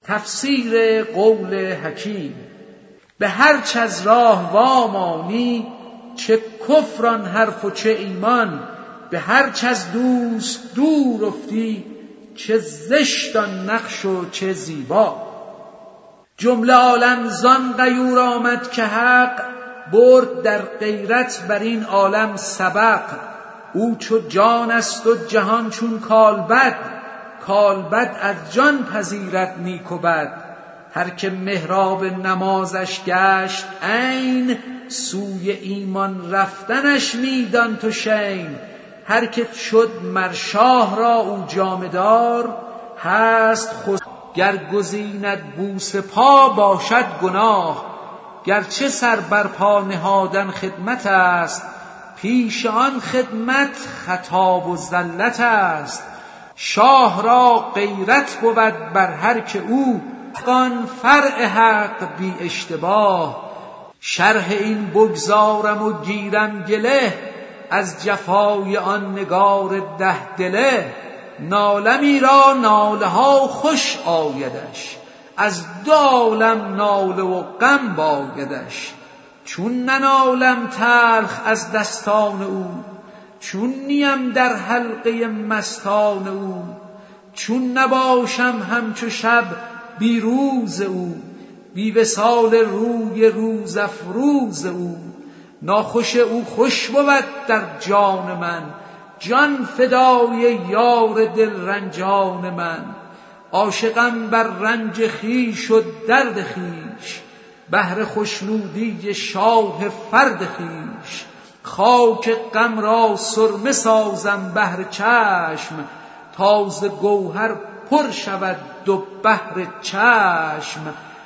تفسیر قول حکیم. به هر چه از راه وامانی، چه کفران حرف و چه ایمان. به هر چه از دوست دور افتی، چه زشتان نقش و چه زیبا. جمله عالم زان غیور آمد که حق، برد در غیرت بر این عالم سبق. او چو جان است و جهان چون کالبد، کالبد از جان پذیرد نیک و بد. هر که محراب نمازش گشت عین، سوی ایمان رفتنش میدان تو شین. هر که شد مر شاه را او جامه دار، هست خود گر گزیند بوس پا باشد گناه. گرچه سر بر پا نهادن خدمت است، پیش آن خدمت خطا و زلت است. شاه را غیرت بود بر هر که او، آن فرع حق بی اشتباه. شرح این بگذارم و گیرم گله، از جفای آن نگار 10 دله. نالمی را ناله ها خوش آیدش، از 2 عالم ناله و غم بایدش. چون ننالم تلخ از دستان او، چون نیم در حلقه مستان او. چون نباشم همچو شب بی روز او، بی وصال روی روز افروز او. ناخوش او خوش بود در جان من، جان فدای یار دل رنجان من. عاشقم بر رنج خویش و درد خویش، بهر خوشنودی شاه فرد خویش. خاک غم را سرمه سازم بهر چشم، تا ز گوهر پر شود 2 بحر چشم.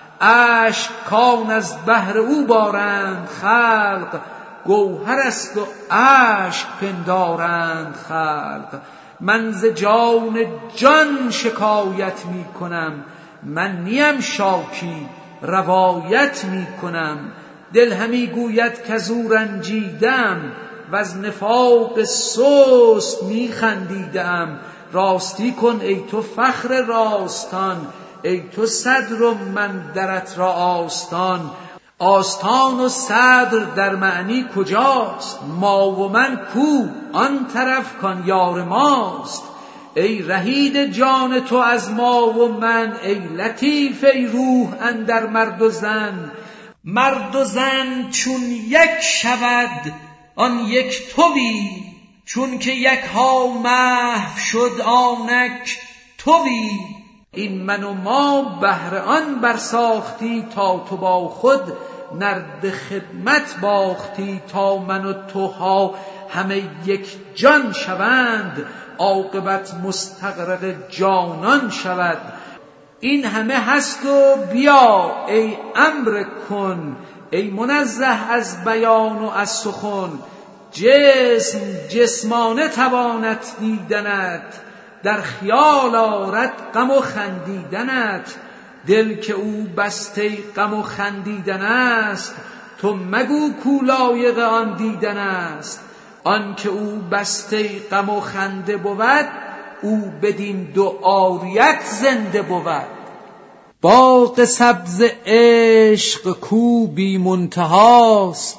اشک کان از بحر او بارند خلق، گوهر است و اشک پندارند خلق. من ز جان جان شکایت می کنم، من نیم شاکی روایت می کنم. دل همی گوید که از او رنجیدم، و از نفاق سست می خندیدم. راستی کن ای تو فخر راستان، ای تو صدر و من درت را آستان. آستان و صدر در معنی کجاست؟ ما و من کو آن طرف کان یار ماست. ای رهید جان تو از ما و من، ای لطیف ای روح اندر مرد و زن. مرد و زن چون یک شود آن یک تویی، چون که یک ها محو شد آنک تویی. این من و ما بهر آن برساختی، تا تو با خود نرد خدمت باختی. تا من و توها همه یک جان شوند، عاقبت مستغرق جانان شود. این همه هست و بیا ای امر کن، ای منزه از بیان و از سخن. جسم جسمانه توانت دیدنت، در خیال آرد غم و خندیدنت. دل که او بسته غم و خندیدن است، تو مگو کو لایق آن دیدن است. آن که او بسته غم و خنده بود، او بدین 2 عاریت زنده بود. باغ سبز عشق کو بی منتهاست،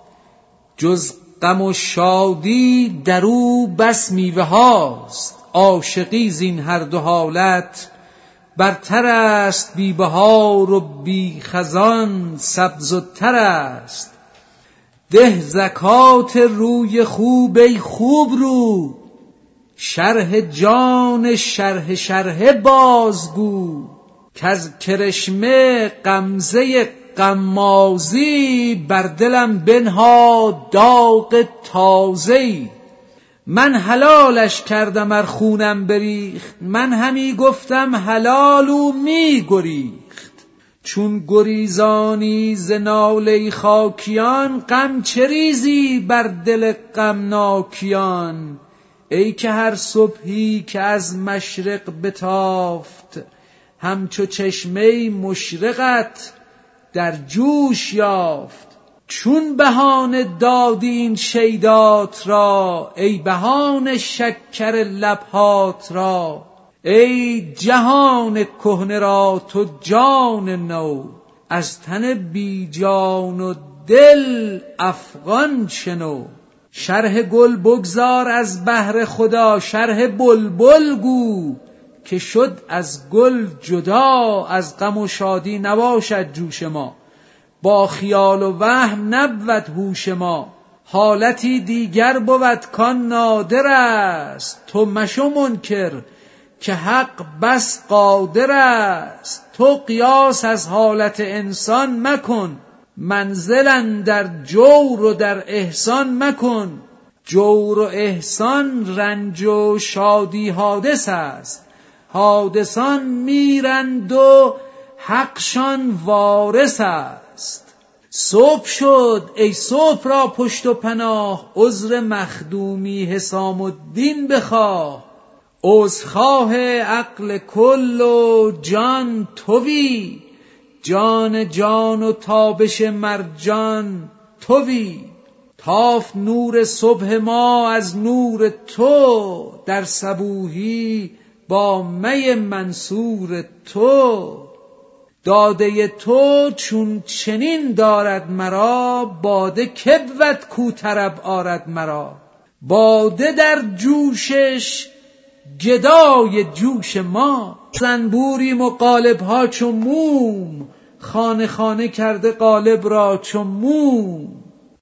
جز غم و شادی در او بس میوه هاست. عاشقی زین هر 2 حالت برتر است، بی بهار و بی خزان سبز و تر است. ده زکات روی خوب ای خوب رو، شرح جان شرح بازگو. کز کرشمه غمزه غمازی، بر دلم بنها داغ تازه‌ای. من حلالش کردم ار خونم بریخت، من همی گفتم حلال او می گریخت. چون گریزانی ز ناله خاکیان، غم چه ریزی بر دل غمناکیان. ای که هر صبحی که از مشرق بتافت، همچو چشمه مشرقت در جوش یافت. چون بهانه دادی این شیدات را، ای بهانه شکر لبهات را. ای جهان کهنه را تو جان نو، از تن بی جان و دل افغان شنو. شرح گل بگذار از بهر خدا، شرح بلبل گو که شد از گل جدا. از غم و شادی نباشد جوش ما، با خیال و وهم نبود هوش ما. حالتی دیگر بود کان نادر است، تو مشو منکر که حق بس قادر است. تو قیاس از حالت انسان مکن، منزل در جور و در احسان مکن. جور و احسان رنج و شادی حادث است، حادثان میرند و حقشان وارث است. صبح شد ای صبح را پشت و پناه، عذر مخدومی حسام الدین بخواه. عذرخواه عقل کل و جان تویی، جان جان و تابش مرجان تویی. تافت نور صبح ما از نور تو، در صبوحی با می منصور تو. داده تو چون چنین دارد مرا، باده که بود کو طرب آرد مرا. باده در جوشش گدای جوش ما، زنبوریم و قالب‌ها چو موم، خانه خانه کرده قالب را چو موم.